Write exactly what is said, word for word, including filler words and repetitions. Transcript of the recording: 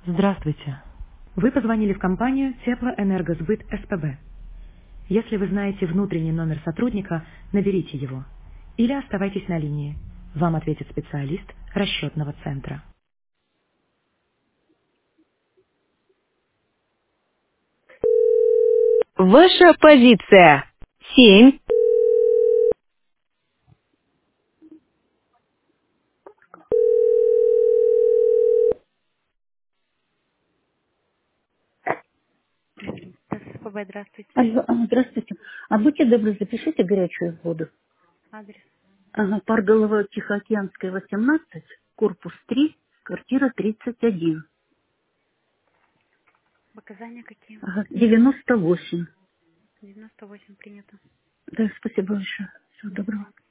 Здравствуйте. Вы позвонили в компанию Теплоэнергосбыт СПБ. Если вы знаете внутренний номер сотрудника, наберите его. Или оставайтесь на линии. Вам ответит специалист расчетного центра. Ваша позиция. Семь. СПБ, здравствуйте. Алло, а, здравствуйте. А будьте добры, запишите горячую воду. Адрес. Ага, Парголова, Тихоокеанская, восемнадцать, корпус три, квартира тридцать один. Показания какие? Ага, девяносто восемь. девяносто восемь принято. Да, спасибо большое. Всего До доброго. свидания.